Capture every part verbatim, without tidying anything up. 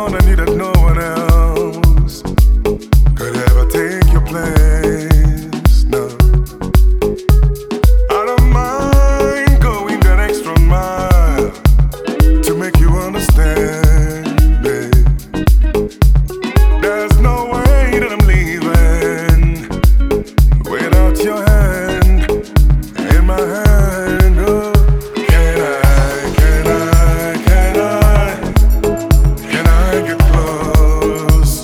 on, I need that no one else could ever take your place. No, I don't mind going that extra mile to make you understand, babe. There's no way that I'm leaving without your hand in my hand. Oh, can I, can I, can I, can I get close?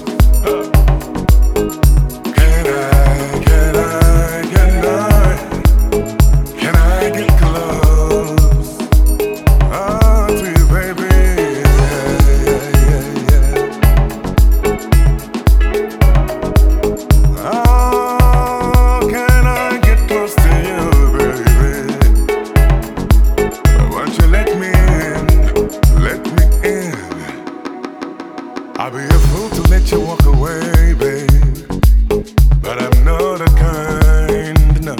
Can I, can I, can I, can I get close? Oh, to you, baby. Yeah, yeah, yeah. Oh, can I get close to you, baby? Won't you let me in? Let me in. I'll be a fool to let you walk away, babe. But I'm not the kind, no.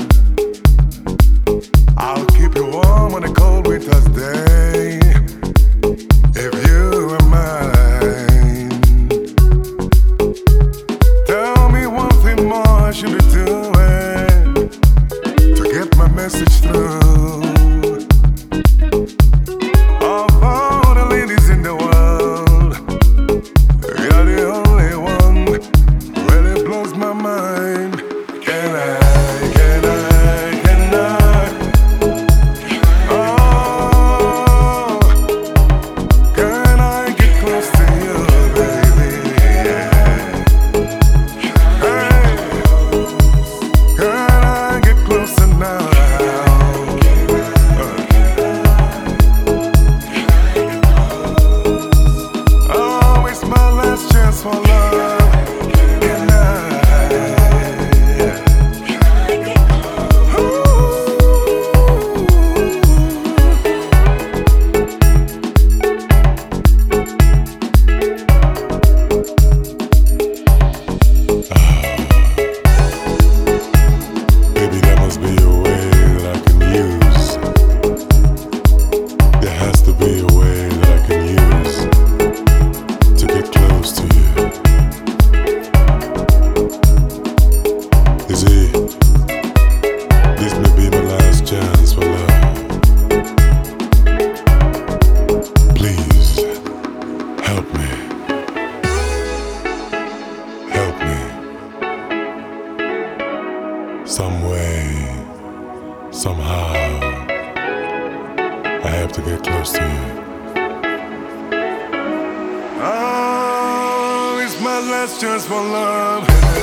I'll keep you warm on a cold winter's day if you are mine. Tell me one thing more I should be doing to get my message through. Of all the ladies in the world, you're the only one who really blows my mind. Can I, can I, can I? Oh, can I get close to you, baby? Hey, can I get closer now? Oh, it's my last chance for love. Can I? Baby, there must be a way that I can use. There has to be a way that I can use to get close to you. You see, this may be my last chance for love. Please, help me. Help me. Some way, somehow, I have to get close to you. Oh, it's my last chance for love.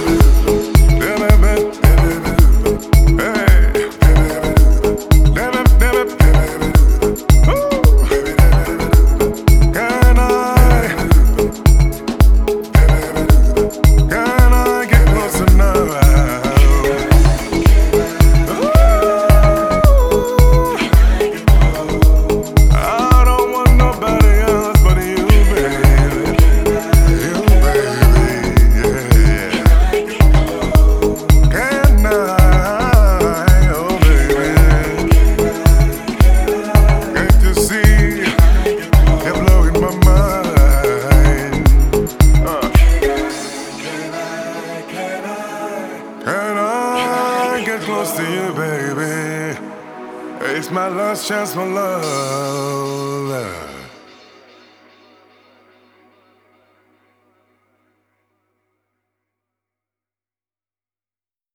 Hey. Can I, can I get closer now? I don't want nobody else but you, baby. You, baby, yeah. Can I, oh baby? Can't you see you're blowing my mind? Uh. Can I get close to you, baby? It's my last chance for love.